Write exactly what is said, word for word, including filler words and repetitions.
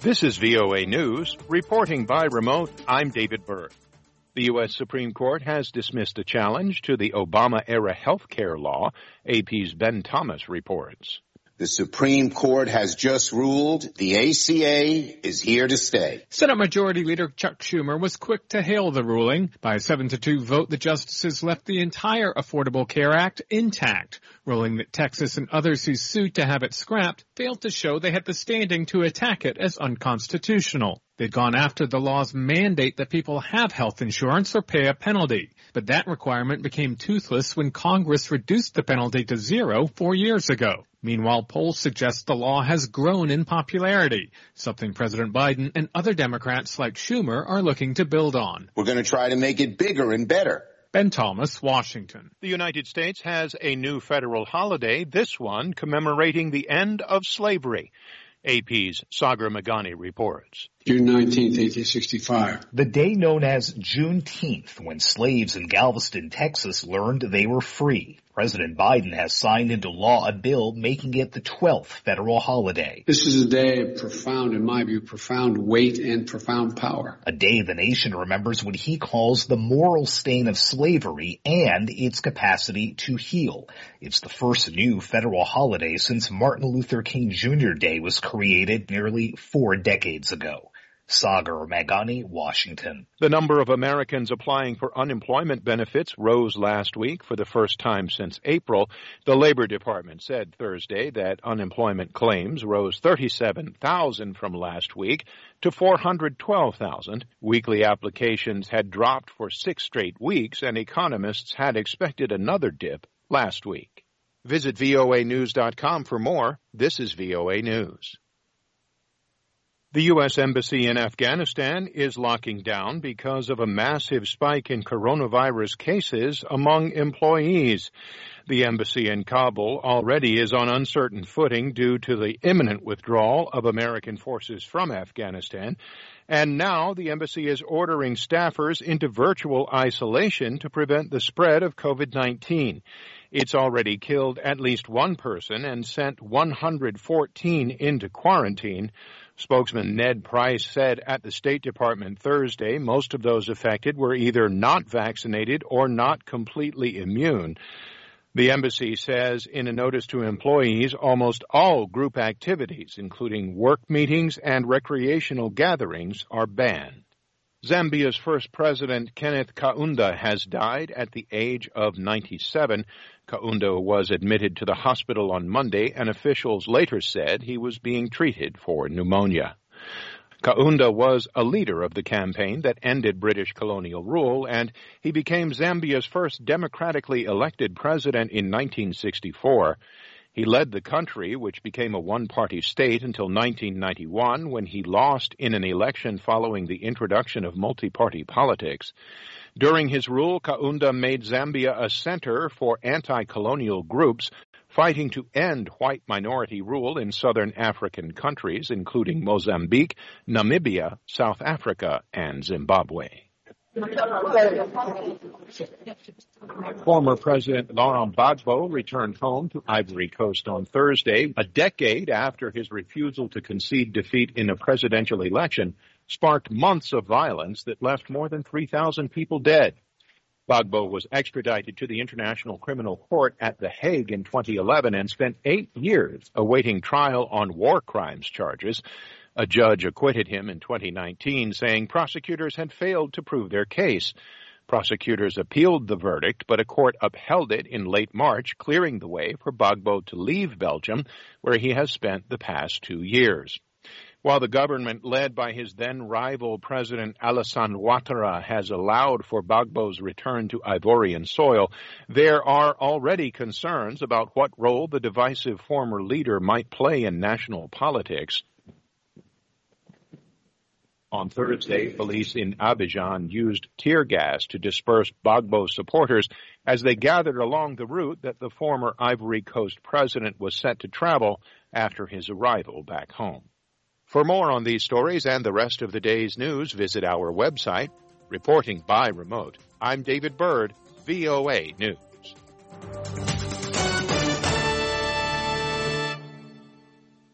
This is V O A News. Reporting by remote, I'm David Byrd. The U S Supreme Court has dismissed a challenge to the Obama-era health care law, A P's Ben Thomas reports. The Supreme Court has just ruled the A C A is here to stay. Senate Majority Leader Chuck Schumer was quick to hail the ruling. By a seven to two vote, the justices left the entire Affordable Care Act intact, ruling that Texas and others who sued to have it scrapped failed to show they had the standing to attack it as unconstitutional. They'd gone after the law's mandate that people have health insurance or pay a penalty. But that requirement became toothless when Congress reduced the penalty to zero four years ago. Meanwhile, polls suggest the law has grown in popularity, something President Biden and other Democrats like Schumer are looking to build on. We're going to try to make it bigger and better. Ben Thomas, Washington. The United States has a new federal holiday, this one commemorating the end of slavery. A P's Sagar Meghani reports. June nineteenth, eighteen sixty-five. The day known as Juneteenth, when slaves in Galveston, Texas learned they were free. President Biden has signed into law a bill making it the twelfth federal holiday. This is a day of profound, in my view, profound weight and profound power. A day the nation remembers what he calls the moral stain of slavery and its capacity to heal. It's the first new federal holiday since Martin Luther King Junior Day was created nearly four decades ago. Sagar Meghani, Washington. The number of Americans applying for unemployment benefits rose last week for the first time since April. The Labor Department said Thursday that unemployment claims rose thirty-seven thousand from last week to four hundred twelve thousand. Weekly applications had dropped for six straight weeks, and economists had expected another dip last week. Visit V O A news dot com for more. This is V O A News. The U S Embassy in Afghanistan is locking down because of a massive spike in coronavirus cases among employees. The embassy in Kabul already is on uncertain footing due to the imminent withdrawal of American forces from Afghanistan. And now the embassy is ordering staffers into virtual isolation to prevent the spread of COVID nineteen. It's already killed at least one person and sent one hundred fourteen into quarantine. Spokesman Ned Price said at the State Department Thursday most of those affected were either not vaccinated or not completely immune. The embassy says in a notice to employees almost all group activities, including work meetings and recreational gatherings, are banned. Zambia's first president, Kenneth Kaunda, has died at the age of ninety-seven. Kaunda was admitted to the hospital on Monday, and officials later said he was being treated for pneumonia. Kaunda was a leader of the campaign that ended British colonial rule, and he became Zambia's first democratically elected president in nineteen sixty-four. He led the country, which became a one-party state until nineteen ninety-one, when he lost in an election following the introduction of multi-party politics. During his rule, Kaunda made Zambia a center for anti-colonial groups fighting to end white minority rule in southern African countries, including Mozambique, Namibia, South Africa, and Zimbabwe. Former President Laurent Gbagbo returned home to Ivory Coast on Thursday, a decade after his refusal to concede defeat in a presidential election sparked months of violence that left more than three thousand people dead. Gbagbo was extradited to the International Criminal Court at The Hague in twenty eleven and spent eight years awaiting trial on war crimes charges. A judge acquitted him in twenty nineteen, saying prosecutors had failed to prove their case. Prosecutors appealed the verdict, but a court upheld it in late March, clearing the way for Gbagbo to leave Belgium, where he has spent the past two years. While the government led by his then-rival President Alassane Ouattara has allowed for Gbagbo's return to Ivorian soil, there are already concerns about what role the divisive former leader might play in national politics. On Thursday, police in Abidjan used tear gas to disperse Gbagbo supporters as they gathered along the route that the former Ivory Coast president was set to travel after his arrival back home. For more on these stories and the rest of the day's news, visit our website. Reporting by remote, I'm David Byrd, V O A News.